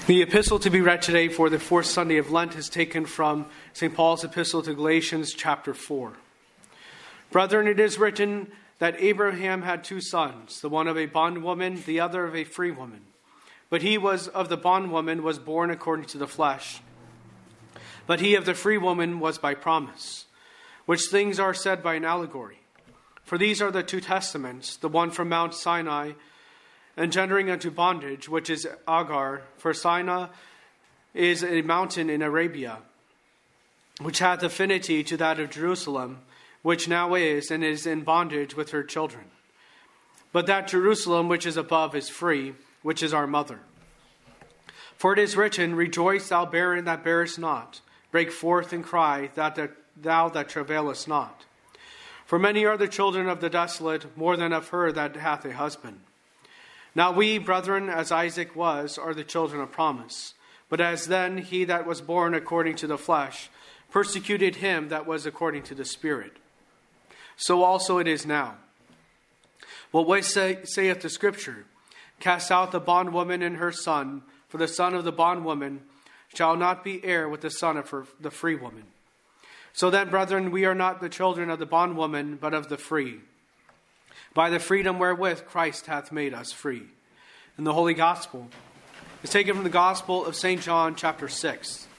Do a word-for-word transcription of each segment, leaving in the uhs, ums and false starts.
The epistle to be read today for the fourth Sunday of Lent is taken from Saint Paul's epistle to Galatians chapter four. Brethren, it is written that Abraham had two sons, the one of a bondwoman, the other of a free woman. But he was of the bondwoman was born according to the flesh, but he of the free woman was by promise, which things are said by an allegory. For these are the two testaments, the one from Mount Sinai, engendering unto bondage, which is Agar, for Sinai is a mountain in Arabia, which hath affinity to that of Jerusalem, which now is, and is in bondage with her children. But that Jerusalem which is above is free, which is our mother. For it is written, Rejoice, thou barren that bearest not. Break forth and cry, that the, thou that travailest not. For many are the children of the desolate, more than of her that hath a husband. Now we, brethren, as Isaac was, are the children of promise. But as then he that was born according to the flesh persecuted him that was according to the Spirit, so also it is now. What way say, saith the Scripture? Cast out the bondwoman and her son, for the son of the bondwoman shall not be heir with the son of her, the free woman. So then, brethren, we are not the children of the bondwoman, but of the free, by the freedom wherewith Christ hath made us free. And the Holy Gospel is taken from the Gospel of Saint John, chapter six.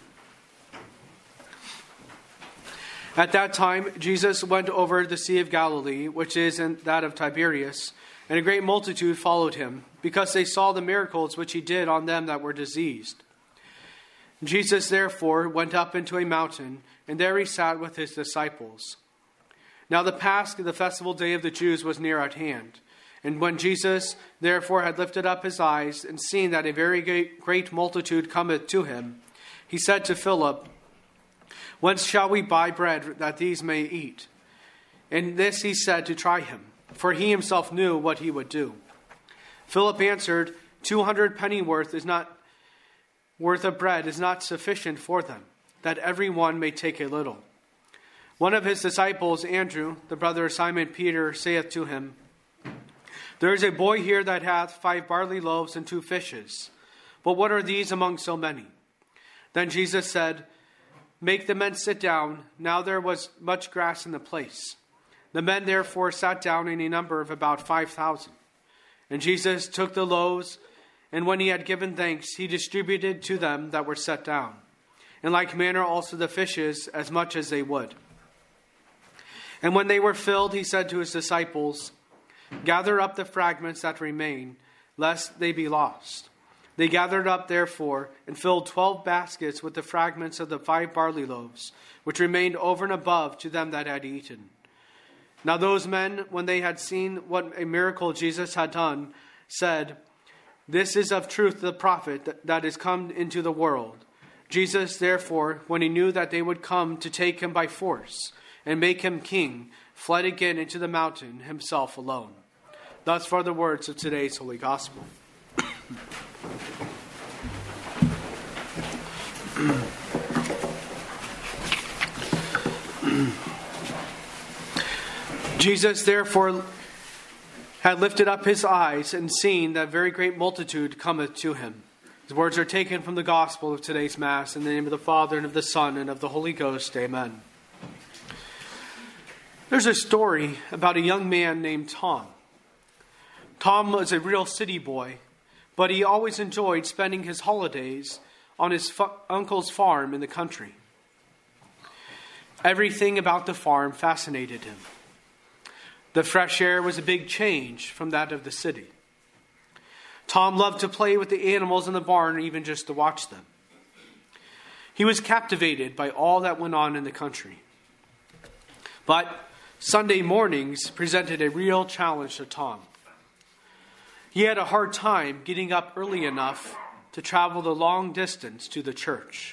At that time, Jesus went over the Sea of Galilee, which is in that of Tiberias, and a great multitude followed him, because they saw the miracles which he did on them that were diseased. Jesus therefore went up into a mountain, and there he sat with his disciples. Now the Pasch, the festival day of the Jews, was near at hand. And when Jesus therefore had lifted up his eyes, and seen that a very great multitude cometh to him, he said to Philip, Whence shall we buy bread that these may eat? And this he said to try him, for he himself knew what he would do. Philip answered, Two hundred pennyworth is not worth of bread is not sufficient for them, that every one may take a little. One of his disciples, Andrew, the brother of Simon Peter, saith to him, There is a boy here that hath five barley loaves and two fishes. But what are these among so many? Then Jesus said, Make the men sit down. Now there was much grass in the place. The men therefore sat down in a number of about five thousand. And Jesus took the loaves, and when he had given thanks, he distributed to them that were set down. In like manner also the fishes, as much as they would. And when they were filled, he said to his disciples, Gather up the fragments that remain, lest they be lost. They gathered up, therefore, and filled twelve baskets with the fragments of the five barley loaves, which remained over and above to them that had eaten. Now those men, when they had seen what a miracle Jesus had done, said, This is of truth the prophet that is come into the world. Jesus, therefore, when he knew that they would come to take him by force, and make him king, fled again into the mountain, himself alone. Thus far the words of today's Holy Gospel. Jesus therefore had lifted up his eyes, and seen that very great multitude cometh to him. His words are taken from the Gospel of today's Mass, in the name of the Father, and of the Son, and of the Holy Ghost. Amen. There's a story about a young man named Tom. Tom was a real city boy, but he always enjoyed spending his holidays on his fu- uncle's farm in the country. Everything about the farm fascinated him. The fresh air was a big change from that of the city. Tom loved to play with the animals in the barn, even just to watch them. He was captivated by all that went on in the country. But Sunday mornings presented a real challenge to Tom. He had a hard time getting up early enough to travel the long distance to the church.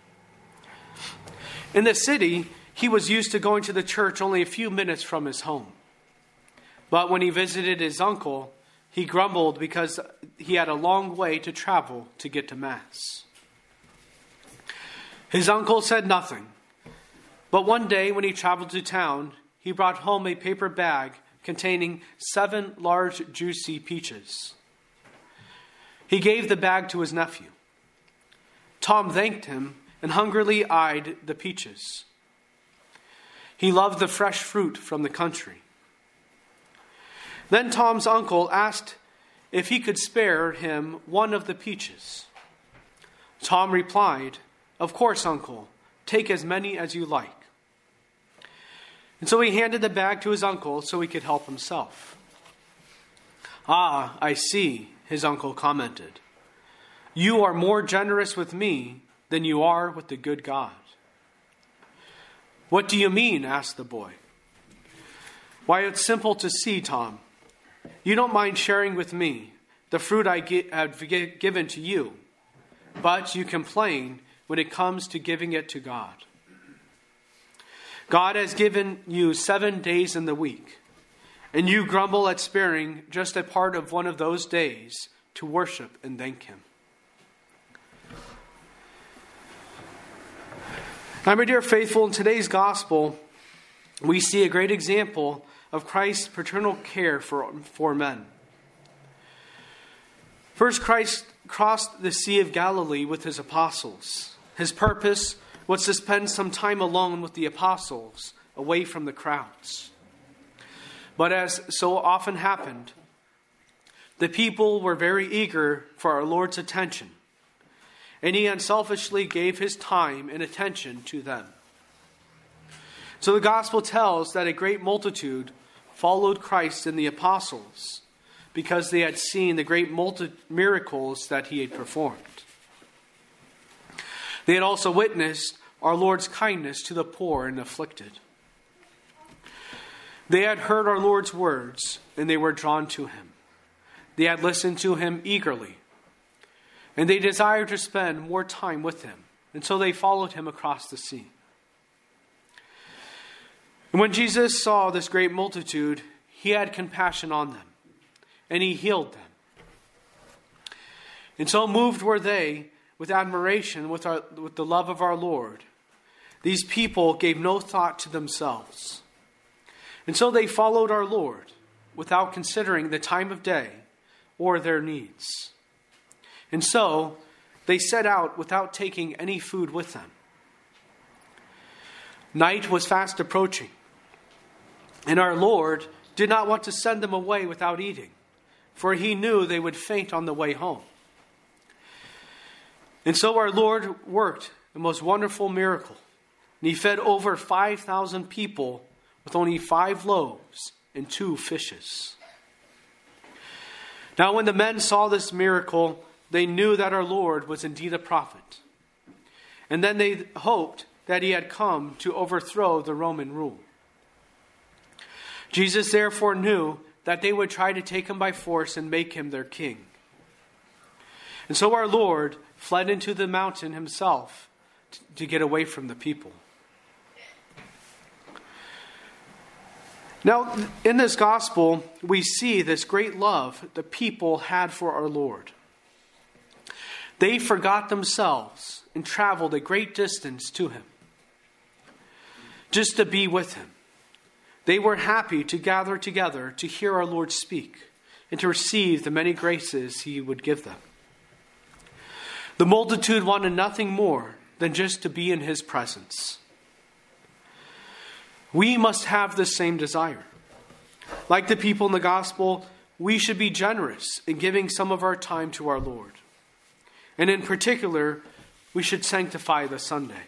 In the city, he was used to going to the church only a few minutes from his home. But when he visited his uncle, he grumbled because he had a long way to travel to get to Mass. His uncle said nothing. But one day when he traveled to town, he brought home a paper bag containing seven large, juicy peaches. He gave the bag to his nephew. Tom thanked him and hungrily eyed the peaches. He loved the fresh fruit from the country. Then Tom's uncle asked if he could spare him one of the peaches. Tom replied, "Of course, uncle. Take as many as you like." And so he handed the bag to his uncle so he could help himself. "Ah, I see," his uncle commented. "You are more generous with me than you are with the good God." "What do you mean?" asked the boy. "Why, it's simple to see, Tom. You don't mind sharing with me the fruit I have given to you, but you complain when it comes to giving it to God. God has given you seven days in the week, and you grumble at sparing just a part of one of those days to worship and thank Him." Now, my dear faithful, in today's gospel, we see a great example of Christ's paternal care for, for men. First, Christ crossed the Sea of Galilee with his apostles. His purpose was to spend some time alone with the apostles, away from the crowds. But as so often happened, the people were very eager for our Lord's attention, and he unselfishly gave his time and attention to them. So the gospel tells that a great multitude followed Christ and the apostles because they had seen the great multi- miracles that he had performed. They had also witnessed our Lord's kindness to the poor and afflicted. They had heard our Lord's words, and they were drawn to him. They had listened to him eagerly, and they desired to spend more time with him, and so they followed him across the sea. And when Jesus saw this great multitude, he had compassion on them, and he healed them. And so moved were they with admiration with, our, with the love of our Lord. These people gave no thought to themselves. And so they followed our Lord without considering the time of day or their needs. And so they set out without taking any food with them. Night was fast approaching, and our Lord did not want to send them away without eating, for he knew they would faint on the way home. And so our Lord worked the most wonderful miracle, and he fed over five thousand people with only five loaves and two fishes. Now when the men saw this miracle, they knew that our Lord was indeed a prophet. And then they hoped that he had come to overthrow the Roman rule. Jesus therefore knew that they would try to take him by force and make him their king. And so our Lord fled into the mountain himself to get away from the people. Now, in this gospel, we see this great love the people had for our Lord. They forgot themselves and traveled a great distance to him, just to be with him. They were happy to gather together to hear our Lord speak and to receive the many graces he would give them. The multitude wanted nothing more than just to be in his presence. We must have the same desire. Like the people in the gospel, we should be generous in giving some of our time to our Lord. And in particular, we should sanctify the Sunday.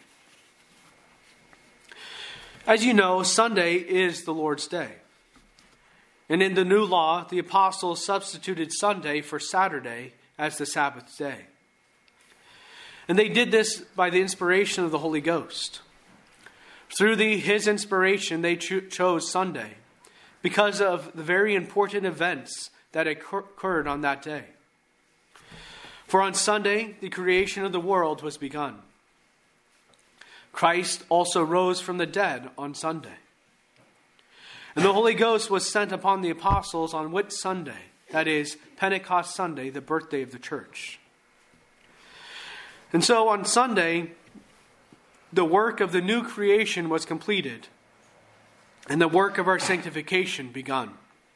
As you know, Sunday is the Lord's day. And in the new law, the apostles substituted Sunday for Saturday as the Sabbath day. And they did this by the inspiration of the Holy Ghost. Through the, his inspiration, they cho- chose Sunday because of the very important events that occurred on that day. For on Sunday, the creation of the world was begun. Christ also rose from the dead on Sunday. And the Holy Ghost was sent upon the apostles on Whit Sunday, that is, Pentecost Sunday, the birthday of the church. And so on Sunday, the work of the new creation was completed, and the work of our sanctification begun.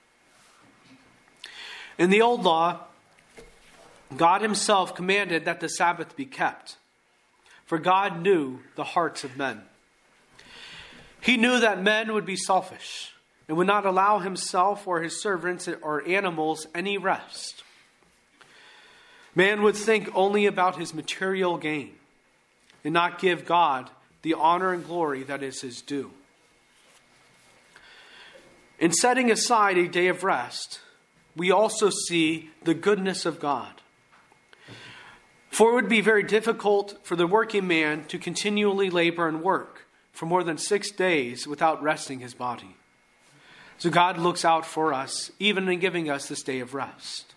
In the old law, God himself commanded that the Sabbath be kept. for God knew the hearts of men. He knew that men would be selfish and would not allow himself or his servants or animals any rest. Man would think only about his material gain and not give God the honor and glory that is his due. In setting aside a day of rest, we also see the goodness of God. For it would be very difficult for the working man to continually labor and work for more than six days without resting his body. So God looks out for us, even in giving us this day of rest.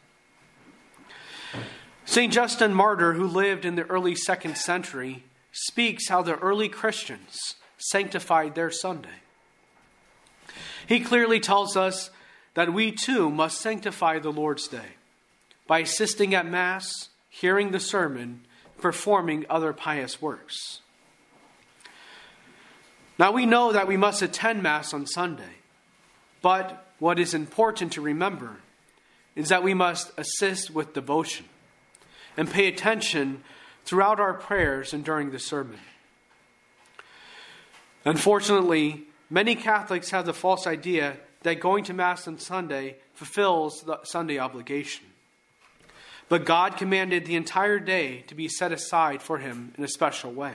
Saint Justin Martyr, who lived in the early second century, speaks how the early Christians sanctified their Sunday. He clearly tells us that we too must sanctify the Lord's Day by assisting at Mass, hearing the sermon, performing other pious works. Now we know that we must attend Mass on Sunday, but what is important to remember is that we must assist with devotion and pay attention throughout our prayers and during the sermon. Unfortunately, many Catholics have the false idea that going to Mass on Sunday fulfills the Sunday obligation. But God commanded the entire day to be set aside for him in a special way.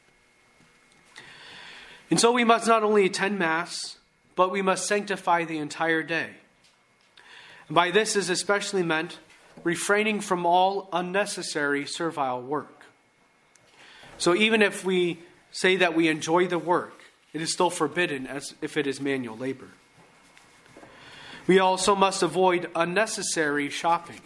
And so we must not only attend Mass, but we must sanctify the entire day. And by this is especially meant refraining from all unnecessary servile work. So even if we say that we enjoy the work, it is still forbidden as if it is manual labor. We also must avoid unnecessary shopping.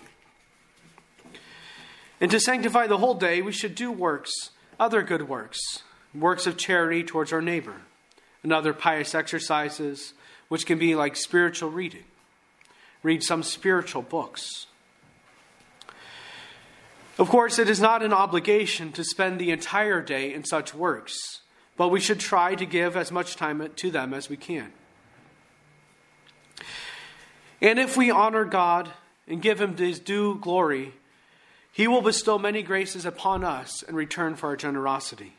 And to sanctify the whole day, we should do works, other good works, works of charity towards our neighbor, and other pious exercises, which can be like spiritual reading. Read some spiritual books. Of course, it is not an obligation to spend the entire day in such works, but we should try to give as much time to them as we can. And if we honor God and give him his due glory, he will bestow many graces upon us in return for our generosity.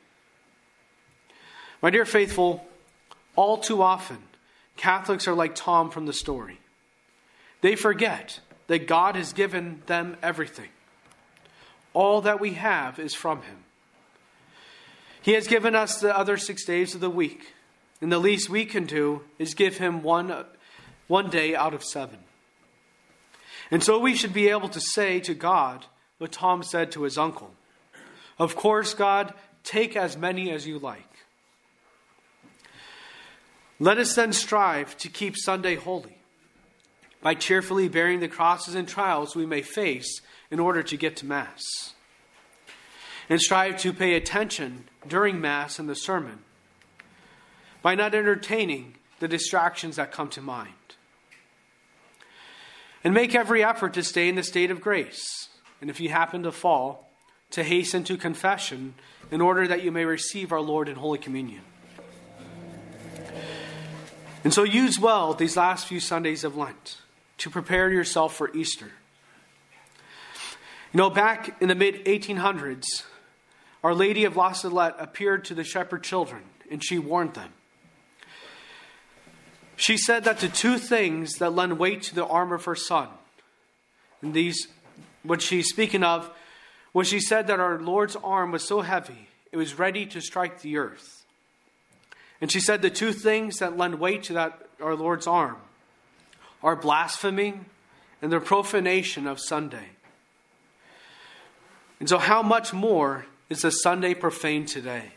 My dear faithful, all too often, Catholics are like Tom from the story. They forget that God has given them everything. All that we have is from him. He has given us the other six days of the week, and the least we can do is give him one, one day out of seven. And so we should be able to say to God what Tom said to his uncle. Of course, God, take as many as you like. Let us then strive to keep Sunday holy by cheerfully bearing the crosses and trials we may face in order to get to Mass. And strive to pay attention during Mass and the sermon by not entertaining the distractions that come to mind. And make every effort to stay in the state of grace. And if you happen to fall, to hasten to confession in order that you may receive our Lord in Holy Communion. And so use well these last few Sundays of Lent to prepare yourself for Easter. You know, back in the mid eighteen hundreds, Our Lady of La Salette appeared to the shepherd children, and she warned them. She said that the two things that lend weight to the arm of her son, and these, what she's speaking of, when she said that our Lord's arm was so heavy, it was ready to strike the earth. And she said the two things that lend weight to that our Lord's arm are blasphemy and the profanation of Sunday. And so how much more is the Sunday profaned today?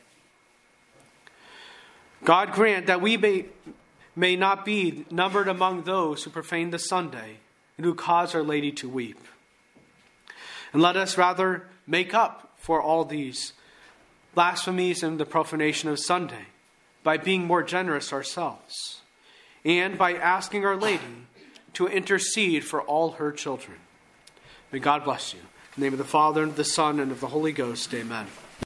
God grant that we may, may not be numbered among those who profane the Sunday and who cause Our Lady to weep. And let us rather make up for all these blasphemies and the profanation of Sunday by being more generous ourselves and by asking Our Lady to intercede for all her children. May God bless you. In the name of the Father, and of the Son, and of the Holy Ghost, amen.